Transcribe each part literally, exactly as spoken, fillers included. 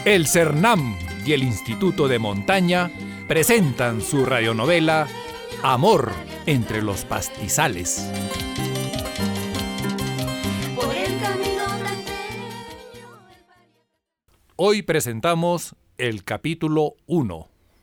El CERNAM y el Instituto de Montaña presentan su radionovela Amor entre los pastizales. Hoy presentamos el capítulo uno.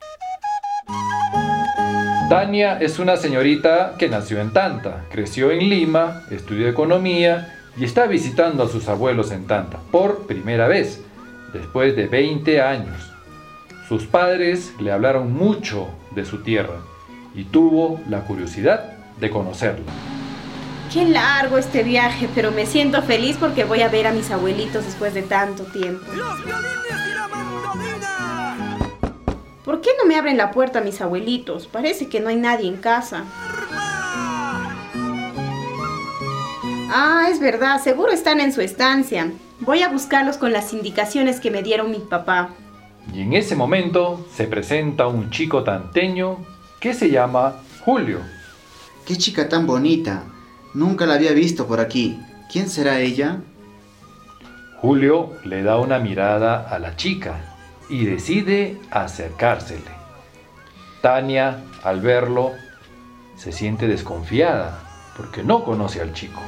Tania es una señorita que nació en Tanta, creció en Lima, estudió economía y está visitando a sus abuelos en Tanta por primera vez, después de veinte años. Sus padres le hablaron mucho de su tierra y tuvo la curiosidad de conocerla. Qué largo este viaje, pero me siento feliz porque voy a ver a mis abuelitos después de tanto tiempo. ¡Los violines y la mandolina! ¿Por qué no me abren la puerta mis abuelitos? Parece que no hay nadie en casa. Ah, es verdad, seguro están en su estancia. Voy a buscarlos con las indicaciones que me dieron mi papá. Y en ese momento se presenta un chico tanteño que se llama Julio. ¡Qué chica tan bonita! Nunca la había visto por aquí. ¿Quién será ella? Julio le da una mirada a la chica y decide acercársele. Tania, al verlo, se siente desconfiada porque no conoce al chico.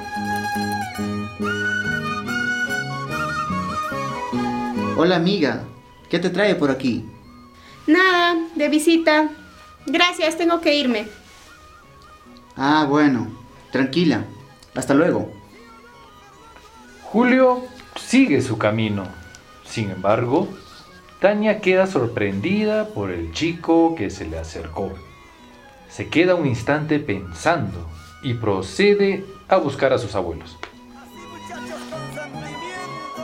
Hola amiga, ¿qué te trae por aquí? Nada, de visita. Gracias, tengo que irme. Ah, bueno, tranquila. Hasta luego. Julio sigue su camino. Sin embargo, Tania queda sorprendida por el chico que se le acercó. Se queda un instante pensando y procede a buscar a sus abuelos. Así, muchachos, con sentimiento.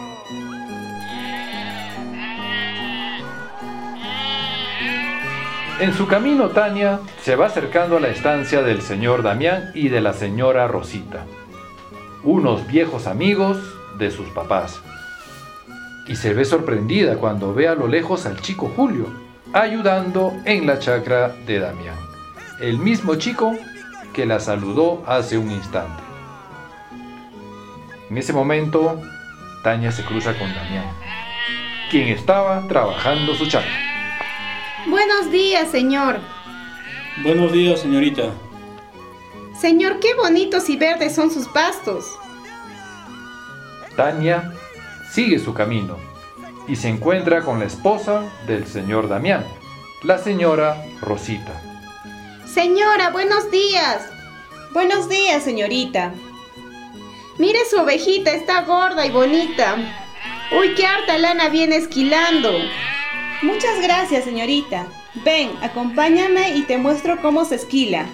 En su camino, Tania se va acercando a la estancia del señor Damián y de la señora Rosita, unos viejos amigos de sus papás. Y se ve sorprendida cuando ve a lo lejos al chico Julio, ayudando en la chacra de Damián, el mismo chico que la saludó hace un instante. En ese momento, Tania se cruza con Damián, quien estaba trabajando su chacra. Buenos días, señor. Buenos días, señorita. Señor, qué bonitos y verdes son sus pastos. Tania sigue su camino y se encuentra con la esposa del señor Damián, la señora Rosita. Señora, buenos días. Buenos días, señorita. Mire su ovejita, está gorda y bonita. Uy, qué harta lana viene esquilando. Muchas gracias, señorita. Ven, acompáñame y te muestro cómo se esquila.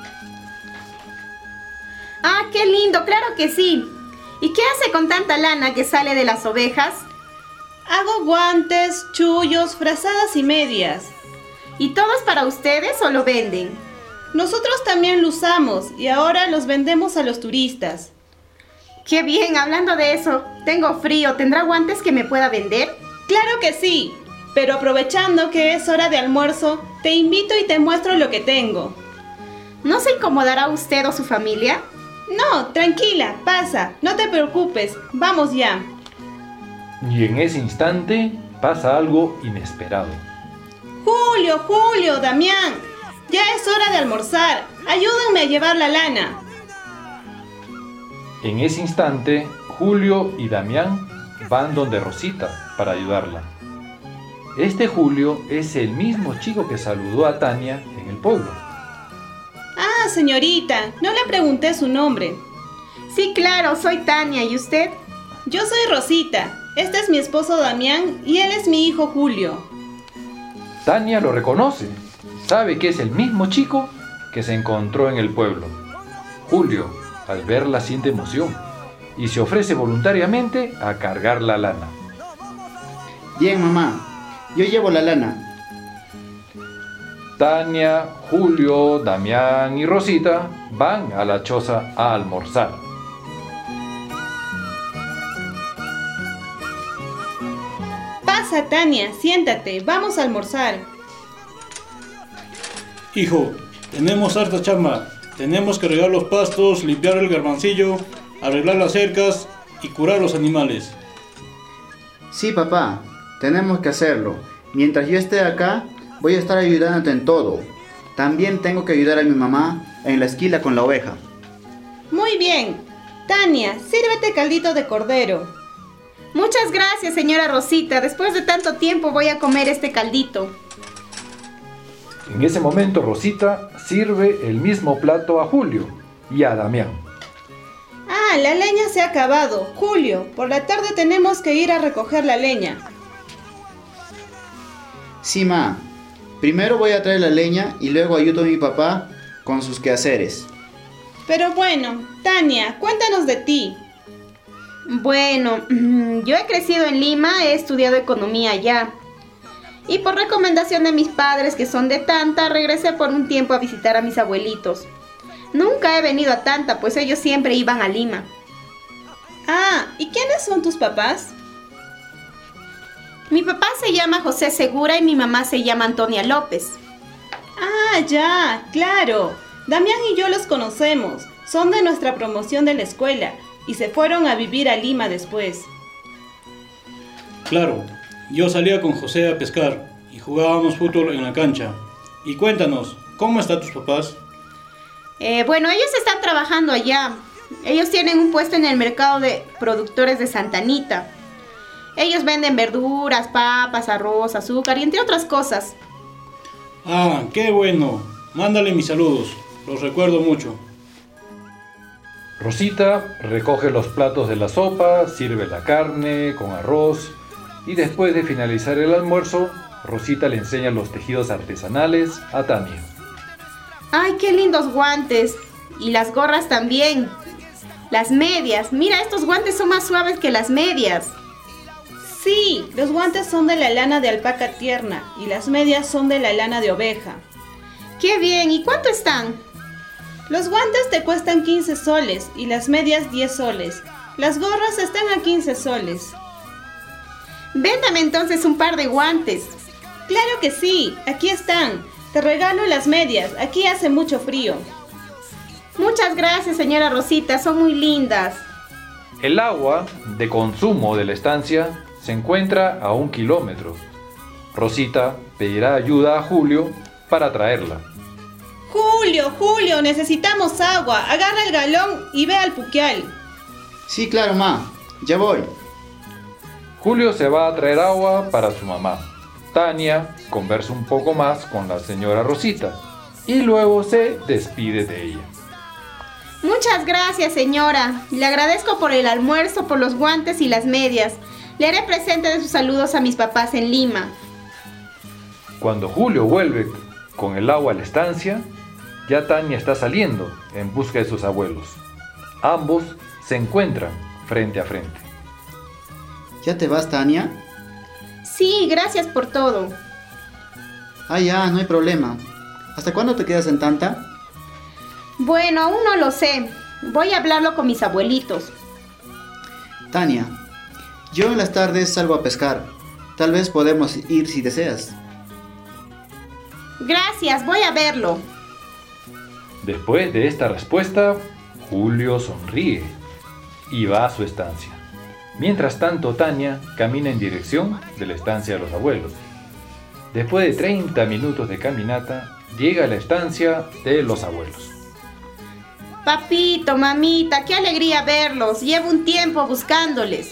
Ah, qué lindo, claro que sí. ¿Y qué hace con tanta lana que sale de las ovejas? Hago guantes, chullos, frazadas y medias. ¿Y todos para ustedes o lo venden? Nosotros también lo usamos y ahora los vendemos a los turistas. Qué bien, hablando de eso, tengo frío. ¿Tendrá guantes que me pueda vender? Claro que sí, pero aprovechando que es hora de almuerzo, te invito y te muestro lo que tengo. ¿No se incomodará usted o su familia? No, tranquila, pasa, no te preocupes, vamos ya. Y en ese instante pasa algo inesperado. Julio, Julio, Damián, ya es hora de almorzar, ayúdenme a llevar la lana. En ese instante, Julio y Damián van donde Rosita para ayudarla. Este Julio es el mismo chico que saludó a Tania en el pueblo. Ah, señorita, no le pregunté su nombre. Sí, claro, soy Tania. ¿Y usted? Yo soy Rosita. Este es mi esposo Damián y él es mi hijo Julio. Tania lo reconoce. Sabe que es el mismo chico que se encontró en el pueblo. Julio, al verla, siente emoción y se ofrece voluntariamente a cargar la lana. Bien, mamá. Yo llevo la lana. Tania, Julio, Damián y Rosita van a la choza a almorzar. Pasa, Tania, siéntate, vamos a almorzar. Hijo, tenemos harta chamba. Tenemos que regar los pastos, limpiar el garbancillo, arreglar las cercas y curar los animales. Sí, papá. tenemos que hacerlo. Mientras yo esté acá, voy a estar ayudándote en todo. También tengo que ayudar a mi mamá en la esquila con la oveja. Muy bien. Tania, sírvete caldito de cordero. Muchas gracias, señora Rosita. Después de tanto tiempo voy a comer este caldito. En ese momento Rosita sirve el mismo plato a Julio y a Damián. Ah, la leña se ha acabado. Julio, por la tarde tenemos que ir a recoger la leña. Sí, ma. Primero voy a traer la leña y luego ayudo a mi papá con sus quehaceres. Pero bueno, Tania, cuéntanos de ti. Bueno, yo he crecido en Lima, he estudiado economía allá. Y por recomendación de mis padres, que son de Tanta, regresé por un tiempo a visitar a mis abuelitos. Nunca he venido a Tanta, pues ellos siempre iban a Lima. Ah, ¿y quiénes son tus papás? Mi papá se llama José Segura y mi mamá se llama Antonia López. Ah, ya, claro. Damián y yo los conocemos. Son de nuestra promoción de la escuela y se fueron a vivir a Lima después. Claro, yo salía con José a pescar y jugábamos fútbol en la cancha. Y cuéntanos, ¿cómo están tus papás? Eh, bueno, ellos están trabajando allá. Ellos tienen un puesto en el mercado de productores de Santa Anita. Ellos venden verduras, papas, arroz, azúcar y entre otras cosas. Ah, qué bueno. Mándale mis saludos. Los recuerdo mucho. Rosita recoge los platos de la sopa, sirve la carne con arroz y después de finalizar el almuerzo, Rosita le enseña los tejidos artesanales a Tania. ¡Ay, qué lindos guantes! Y las gorras también. Las medias. Mira, estos guantes son más suaves que las medias. Sí, los guantes son de la lana de alpaca tierna y las medias son de la lana de oveja. ¡Qué bien! ¿Y cuánto están? Los guantes te cuestan quince soles y las medias diez soles. Las gorras están a quince soles. Véndame entonces un par de guantes. Claro que sí, aquí están. Te regalo las medias, aquí hace mucho frío. Muchas gracias, señora Rosita, son muy lindas. El agua de consumo de la estancia se encuentra a un kilómetro. Rosita pedirá ayuda a Julio para traerla. Julio, Julio, necesitamos agua. Agarra el galón y ve al puquial. Sí, claro, ma. Ya voy. Julio se va a traer agua para su mamá. Tania conversa un poco más con la señora Rosita y luego se despide de ella. Muchas gracias, señora. Le agradezco por el almuerzo, por los guantes y las medias. Le haré presente de sus saludos a mis papás en Lima. Cuando Julio vuelve con el agua a la estancia, ya Tania está saliendo en busca de sus abuelos. Ambos se encuentran frente a frente. ¿Ya te vas, Tania? Sí, gracias por todo. Ah, ya, no hay problema. ¿Hasta cuándo te quedas en Tanta? Bueno, aún no lo sé. Voy a hablarlo con mis abuelitos. Tania, yo en las tardes salgo a pescar. Tal vez podemos ir si deseas. Gracias, voy a verlo. Después de esta respuesta, Julio sonríe y va a su estancia. Mientras tanto, Tania camina en dirección de la estancia de los abuelos. Después de treinta minutos de caminata, llega a la estancia de los abuelos. Papito, mamita, qué alegría verlos. Llevo un tiempo buscándoles.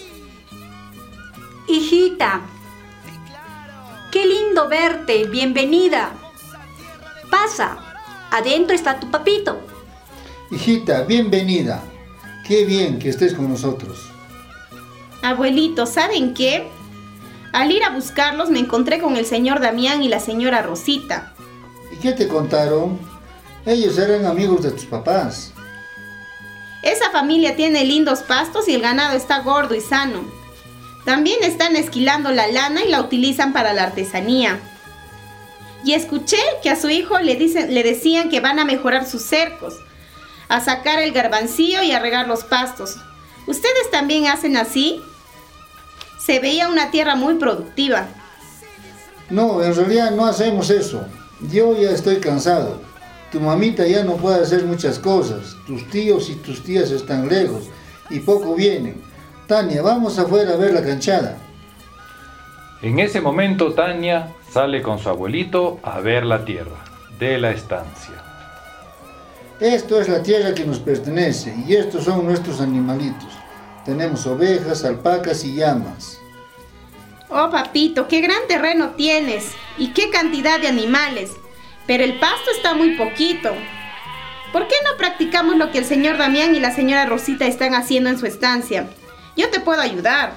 Hijita, qué lindo verte. Bienvenida. Pasa, adentro está tu papito. Hijita, bienvenida. Qué bien que estés con nosotros. Abuelito, ¿saben qué? Al ir a buscarlos me encontré con el señor Damián y la señora Rosita. ¿Y qué te contaron? Ellos eran amigos de tus papás. Esa familia tiene lindos pastos y el ganado está gordo y sano. También están esquilando la lana y la utilizan para la artesanía. Y escuché que a su hijo le, dicen, le decían que van a mejorar sus cercos, a sacar el garbancillo y a regar los pastos. ¿Ustedes también hacen así? Se veía una tierra muy productiva. No, en realidad no hacemos eso. Yo ya estoy cansado. Tu mamita ya no puede hacer muchas cosas. Tus tíos y tus tías están lejos y poco vienen. Tania, vamos afuera a ver la canchada. En ese momento Tania sale con su abuelito a ver la tierra de la estancia. Esto es la tierra que nos pertenece y estos son nuestros animalitos. Tenemos ovejas, alpacas y llamas. Oh, papito, qué gran terreno tienes y qué cantidad de animales. Pero el pasto está muy poquito. ¿Por qué no practicamos lo que el señor Damián y la señora Rosita están haciendo en su estancia? Yo te puedo ayudar.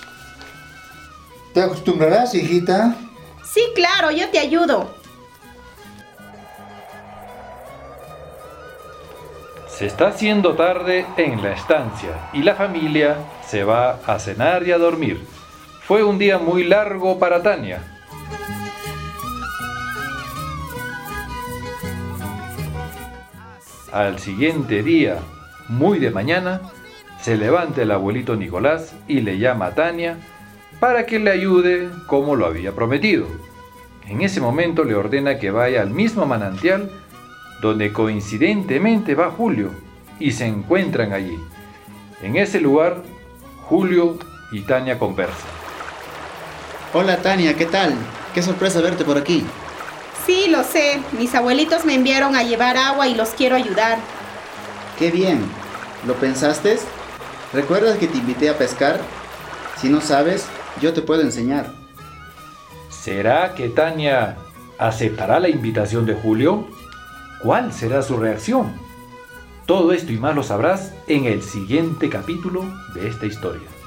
¿Te acostumbrarás, hijita? Sí, claro, yo te ayudo. Se está haciendo tarde en la estancia y la familia se va a cenar y a dormir. Fue un día muy largo para Tania. Al siguiente día, muy de mañana, se levanta el abuelito Nicolás y le llama a Tania para que le ayude como lo había prometido. En ese momento le ordena que vaya al mismo manantial donde coincidentemente va Julio y se encuentran allí. En ese lugar, Julio y Tania conversan. Hola Tania, ¿qué tal? Qué sorpresa verte por aquí. Sí, lo sé. Mis abuelitos me enviaron a llevar agua y los quiero ayudar. Qué bien. ¿Lo pensaste? ¿Recuerdas que te invité a pescar? Si no sabes, yo te puedo enseñar. ¿Será que Tania aceptará la invitación de Julio? ¿Cuál será su reacción? Todo esto y más lo sabrás en el siguiente capítulo de esta historia.